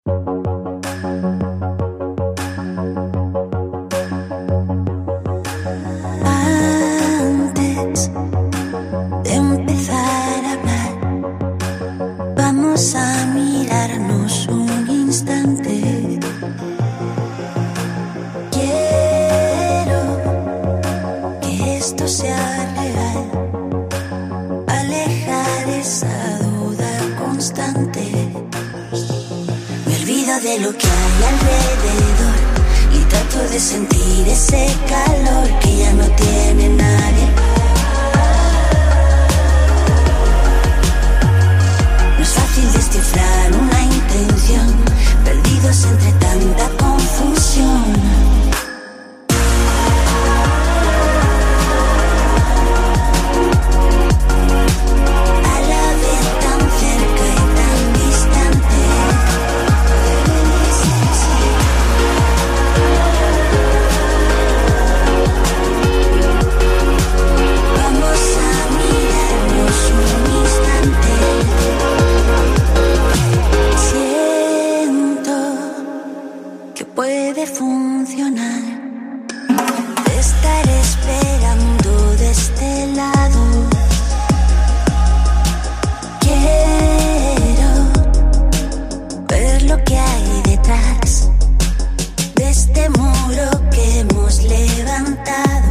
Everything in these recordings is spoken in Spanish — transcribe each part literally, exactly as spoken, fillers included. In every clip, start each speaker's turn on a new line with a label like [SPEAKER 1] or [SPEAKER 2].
[SPEAKER 1] Antes de empezar a hablar, vamos a mirarnos un instante. Quiero que esto sea real, alejar esa duda constante. Me olvido de lo que hay alrededor y trato de sentir ese calor que ya no tiene nadie. No es fácil descifrar una intención, perdidos entre tanta confusión. Puede funcionar. Te estaré esperando de este lado. Quiero ver lo que hay detrás de este muro que hemos levantado.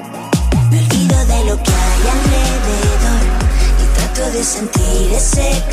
[SPEAKER 1] Me olvido de lo que hay alrededor y trato de sentir ese